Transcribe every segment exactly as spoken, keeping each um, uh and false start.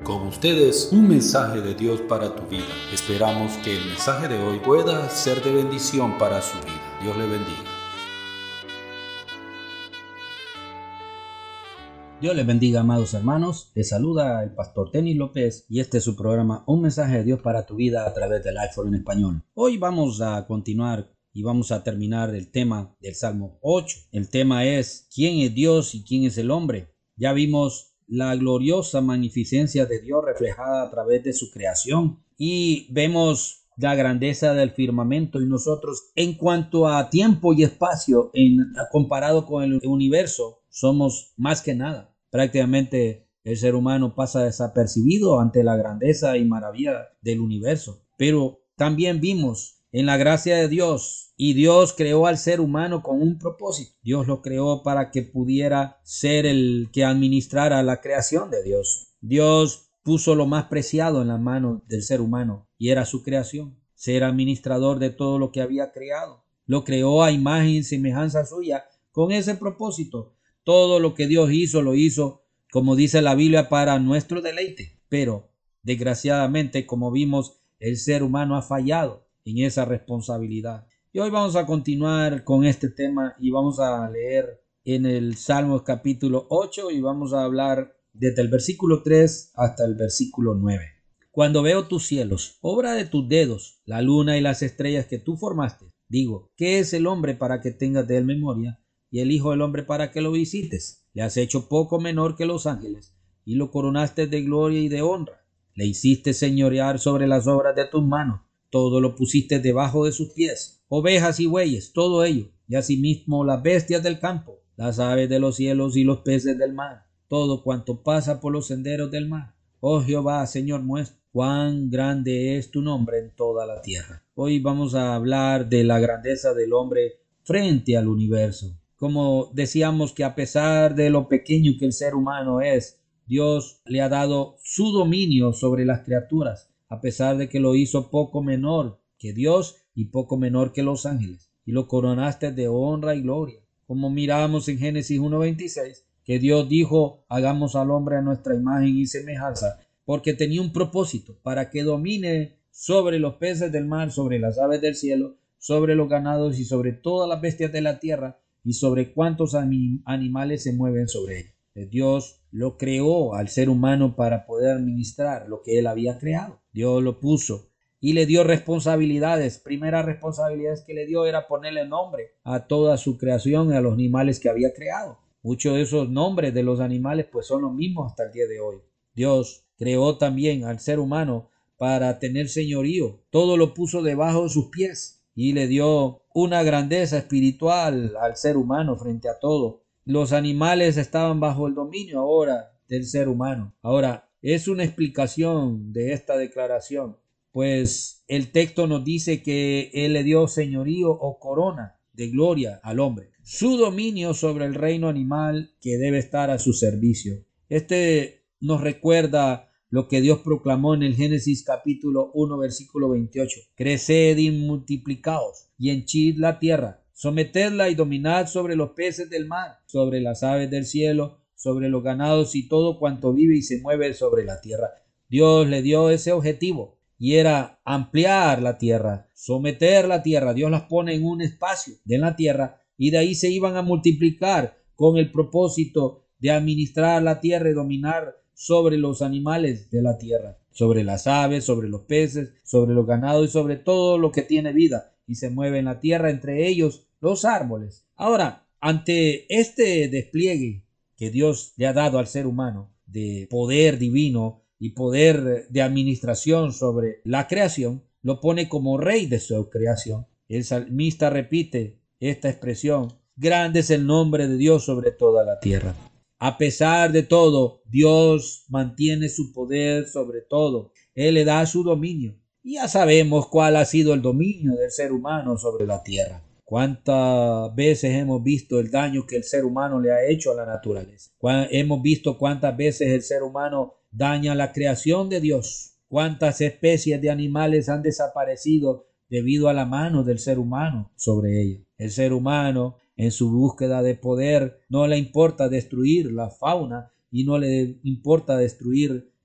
Con ustedes, un mensaje de Dios para tu vida. Esperamos que el mensaje de hoy pueda ser de bendición para su vida. Dios le bendiga. Dios les bendiga, amados hermanos. Les saluda el pastor Tenis López y este es su programa Un mensaje de Dios para tu vida a través del iPhone en español. Hoy vamos a continuar y vamos a terminar el tema del Salmo ocho. El tema es ¿quién es Dios y quién es el hombre? Ya vimos la gloriosa magnificencia de Dios reflejada a través de su creación y vemos la grandeza del firmamento, y nosotros en cuanto a tiempo y espacio en, comparado con el universo somos más que nada. Prácticamente el ser humano pasa desapercibido ante la grandeza y maravilla del universo. Pero también vimos en la gracia de Dios, y Dios creó al ser humano con un propósito. Dios lo creó para que pudiera ser el que administrara la creación de Dios. Dios puso lo más preciado en las manos del ser humano y era su creación, ser administrador de todo lo que había creado. Lo creó a imagen y semejanza suya con ese propósito. Todo lo que Dios hizo, lo hizo, como dice la Biblia, para nuestro deleite. Pero, desgraciadamente, como vimos, el ser humano ha fallado en esa responsabilidad. Y hoy vamos a continuar con este tema y vamos a leer en el Salmos capítulo ocho y vamos a hablar desde el versículo tres hasta el versículo nueve. Cuando veo tus cielos, obra de tus dedos, la luna y las estrellas que tú formaste, digo, ¿qué es el hombre para que tengas de él memoria? Y el hijo del hombre para que lo visites. Le has hecho poco menor que los ángeles y lo coronaste de gloria y de honra. Le hiciste señorear sobre las obras de tus manos. Todo lo pusiste debajo de sus pies, ovejas y bueyes, todo ello, y asimismo las bestias del campo, las aves de los cielos y los peces del mar, todo cuanto pasa por los senderos del mar. Oh Jehová, Señor nuestro, cuán grande es tu nombre en toda la tierra. Hoy vamos a hablar de la grandeza del hombre frente al universo. Como decíamos, que a pesar de lo pequeño que el ser humano es, Dios le ha dado su dominio sobre las criaturas, a pesar de que lo hizo poco menor que Dios y poco menor que los ángeles, y lo coronaste de honra y gloria. Como miramos en Génesis uno veintiséis, que Dios dijo, hagamos al hombre a nuestra imagen y semejanza, porque tenía un propósito, para que domine sobre los peces del mar, sobre las aves del cielo, sobre los ganados y sobre todas las bestias de la tierra, y sobre cuantos animales se mueven sobre él. Dios lo creó al ser humano para poder administrar lo que él había creado. Dios lo puso y le dio responsabilidades. Primera responsabilidad que le dio era ponerle nombre a toda su creación y a los animales que había creado. Muchos de esos nombres de los animales pues son los mismos hasta el día de hoy. Dios creó también al ser humano para tener señorío. Todo lo puso debajo de sus pies y le dio una grandeza espiritual al ser humano frente a todo. Los animales estaban bajo el dominio ahora del ser humano. Ahora, es una explicación de esta declaración, pues el texto nos dice que él le dio señorío o corona de gloria al hombre. Su dominio sobre el reino animal que debe estar a su servicio. Este nos recuerda lo que Dios proclamó en el Génesis capítulo uno versículo veintiocho. Creced y multiplicaos y henchid la tierra. Sometedla y dominad sobre los peces del mar, sobre las aves del cielo, sobre los ganados y todo cuanto vive y se mueve sobre la tierra. Dios le dio ese objetivo y era ampliar la tierra, someter la tierra. Dios las pone en un espacio de la tierra y de ahí se iban a multiplicar con el propósito de administrar la tierra y dominar sobre los animales de la tierra, sobre las aves, sobre los peces, sobre los ganados y sobre todo lo que tiene vida y se mueve en la tierra, entre ellos los árboles. Ahora, ante este despliegue que Dios le ha dado al ser humano de poder divino y poder de administración sobre la creación, lo pone como rey de su creación. El salmista repite esta expresión: grande es el nombre de Dios sobre toda la tierra. A pesar de todo, Dios mantiene su poder sobre todo. Él le da su dominio. Y ya sabemos cuál ha sido el dominio del ser humano sobre la tierra. ¿Cuántas veces hemos visto el daño que el ser humano le ha hecho a la naturaleza? Hemos visto cuántas veces el ser humano daña la creación de Dios. Cuántas especies de animales han desaparecido debido a la mano del ser humano sobre ella. El ser humano, en su búsqueda de poder, no le importa destruir la fauna y no le importa destruir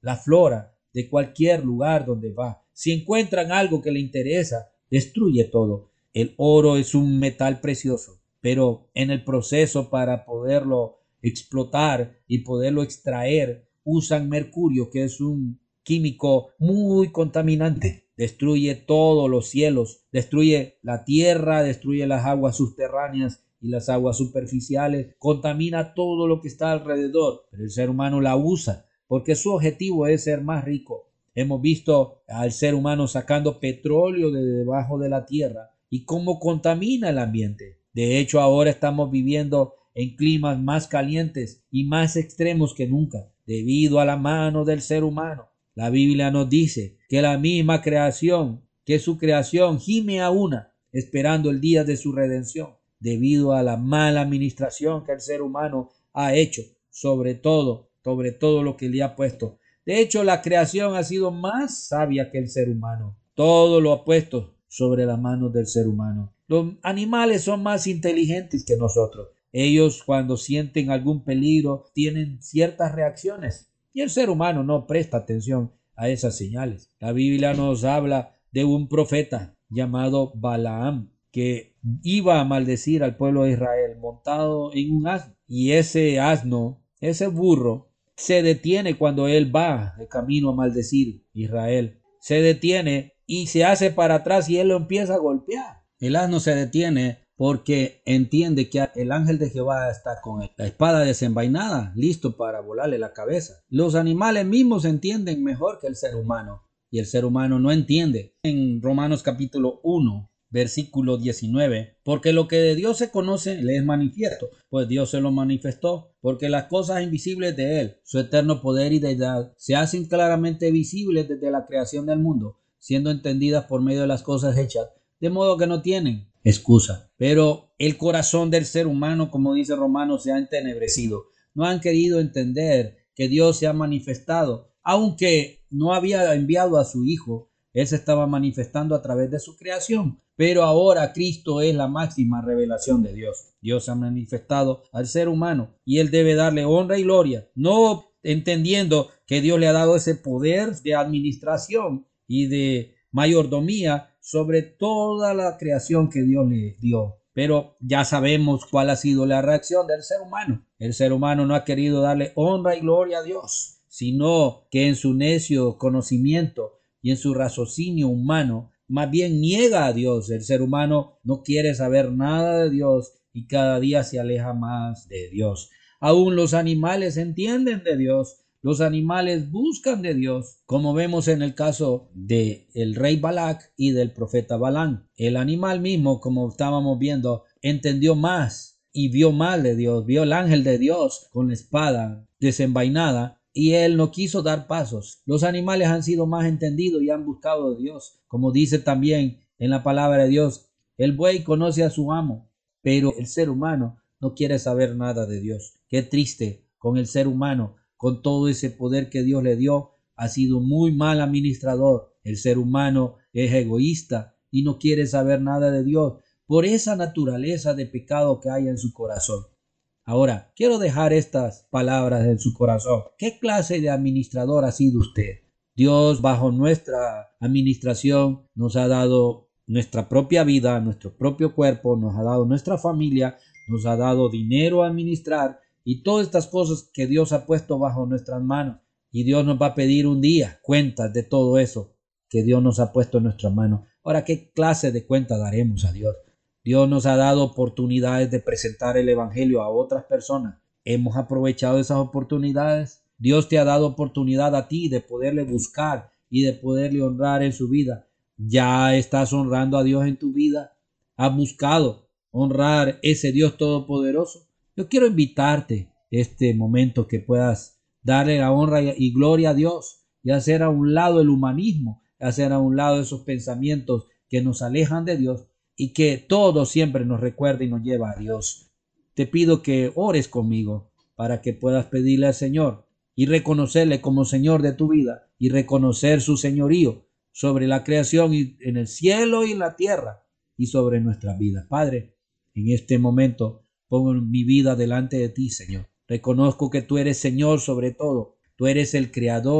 la flora de cualquier lugar donde va. Si encuentran algo que le interesa, destruye todo. El oro es un metal precioso, pero en el proceso para poderlo explotar y poderlo extraer, usan mercurio, que es un químico muy contaminante. Destruye todos los cielos, destruye la tierra, destruye las aguas subterráneas y las aguas superficiales, contamina todo lo que está alrededor, pero el ser humano la usa porque su objetivo es ser más rico. Hemos visto al ser humano sacando petróleo de debajo de la tierra y cómo contamina el ambiente. De hecho, ahora estamos viviendo en climas más calientes y más extremos que nunca, debido a la mano del ser humano. La Biblia nos dice que la misma creación, que su creación gime a una, esperando el día de su redención, debido a la mala administración que el ser humano ha hecho sobre todo, sobre todo lo que le ha puesto. De hecho, la creación ha sido más sabia que el ser humano. Todo lo ha puesto sobre las manos del ser humano. Los animales son más inteligentes que nosotros. Ellos, cuando sienten algún peligro, tienen ciertas reacciones. Y el ser humano no presta atención a esas señales. La Biblia nos habla de un profeta llamado Balaam, que iba a maldecir al pueblo de Israel montado en un asno. Y ese asno, ese burro, se detiene cuando él va de camino a maldecir a Israel. Se detiene y se hace para atrás y él lo empieza a golpear. El asno se detiene porque entiende que el ángel de Jehová está con él, la espada desenvainada, listo para volarle la cabeza. Los animales mismos entienden mejor que el ser humano, y el ser humano no entiende. En Romanos capítulo uno, versículo diecinueve, porque lo que de Dios se conoce le es manifiesto, pues Dios se lo manifestó, porque las cosas invisibles de él, su eterno poder y deidad, se hacen claramente visibles desde la creación del mundo, siendo entendidas por medio de las cosas hechas, de modo que no tienen excusa. Pero el corazón del ser humano, como dice Romanos, se ha entenebrecido. No han querido entender que Dios se ha manifestado, aunque no había enviado a su Hijo. Él se estaba manifestando a través de su creación, pero ahora Cristo es la máxima revelación de Dios. Dios se ha manifestado al ser humano y él debe darle honra y gloria, no entendiendo que Dios le ha dado ese poder de administración y de mayordomía sobre toda la creación que Dios le dio. Pero ya sabemos cuál ha sido la reacción del ser humano. El ser humano no ha querido darle honra y gloria a Dios, sino que en su necio conocimiento y en su raciocinio humano, más bien niega a Dios. El ser humano no quiere saber nada de Dios y cada día se aleja más de Dios. Aún los animales entienden de Dios. Los animales buscan de Dios, como vemos en el caso del rey Balac y del profeta Balaam. El animal mismo, como estábamos viendo, entendió más y vio mal de Dios, vio el ángel de Dios con la espada desenvainada y él no quiso dar pasos. Los animales han sido más entendidos y han buscado de Dios, como dice también en la palabra de Dios. El buey conoce a su amo, pero el ser humano no quiere saber nada de Dios. Qué triste con el ser humano. Con todo ese poder que Dios le dio, ha sido muy mal administrador. El ser humano es egoísta y no quiere saber nada de Dios por esa naturaleza de pecado que hay en su corazón. Ahora, quiero dejar estas palabras en su corazón. ¿Qué clase de administrador ha sido usted? Dios, bajo nuestra administración, nos ha dado nuestra propia vida, nuestro propio cuerpo, nos ha dado nuestra familia, nos ha dado dinero a administrar, y todas estas cosas que Dios ha puesto bajo nuestras manos. Y Dios nos va a pedir un día cuentas de todo eso que Dios nos ha puesto en nuestras manos. Ahora, ¿qué clase de cuenta daremos a Dios? Dios nos ha dado oportunidades de presentar el evangelio a otras personas. ¿Hemos aprovechado esas oportunidades? Dios te ha dado oportunidad a ti de poderle buscar y de poderle honrar en su vida. ¿Ya estás honrando a Dios en tu vida? ¿Has buscado honrar ese Dios todopoderoso? Yo quiero invitarte este momento que puedas darle la honra y gloria a Dios y hacer a un lado el humanismo, hacer a un lado esos pensamientos que nos alejan de Dios y que todo siempre nos recuerda y nos lleva a Dios. Te pido que ores conmigo para que puedas pedirle al Señor y reconocerle como Señor de tu vida y reconocer su señorío sobre la creación y en el cielo y en la tierra y sobre nuestras vidas. Padre, en este momento pongo mi vida delante de ti, Señor. Reconozco que tú eres Señor sobre todo. Tú eres el Creador,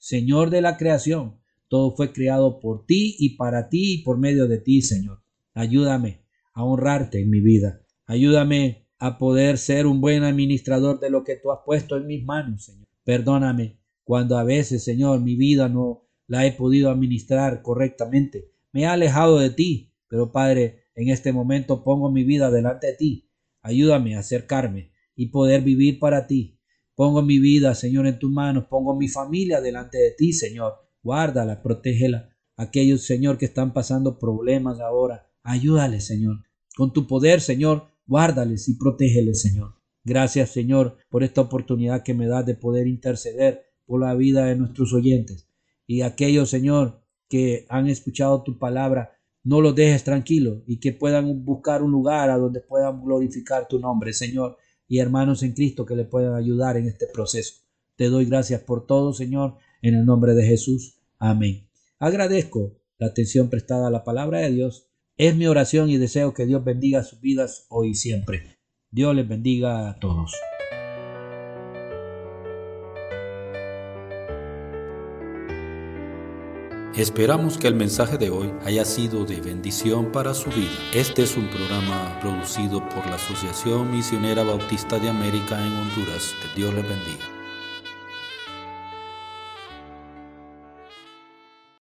Señor de la creación. Todo fue creado por ti y para ti y por medio de ti, Señor. Ayúdame a honrarte en mi vida. Ayúdame a poder ser un buen administrador de lo que tú has puesto en mis manos, Señor. Perdóname cuando a veces, Señor, mi vida no la he podido administrar correctamente. Me he alejado de ti, pero Padre, en este momento pongo mi vida delante de ti. Ayúdame a acercarme y poder vivir para ti. Pongo mi vida, Señor, en tus manos. Pongo mi familia delante de ti, Señor. Guárdala, protégela. Aquellos, Señor, que están pasando problemas ahora, ayúdales, Señor. Con tu poder, Señor, guárdales y protégeles, Señor. Gracias, Señor, por esta oportunidad que me das de poder interceder por la vida de nuestros oyentes. Y aquellos, Señor, que han escuchado tu palabra, no los dejes tranquilos y que puedan buscar un lugar a donde puedan glorificar tu nombre, Señor, y hermanos en Cristo que le puedan ayudar en este proceso. Te doy gracias por todo, Señor, en el nombre de Jesús. Amén. Agradezco la atención prestada a la palabra de Dios. Es mi oración y deseo que Dios bendiga sus vidas hoy y siempre. Dios les bendiga a todos. Esperamos que el mensaje de hoy haya sido de bendición para su vida. Este es un programa producido por la Asociación Misionera Bautista de América en Honduras. Que Dios les bendiga.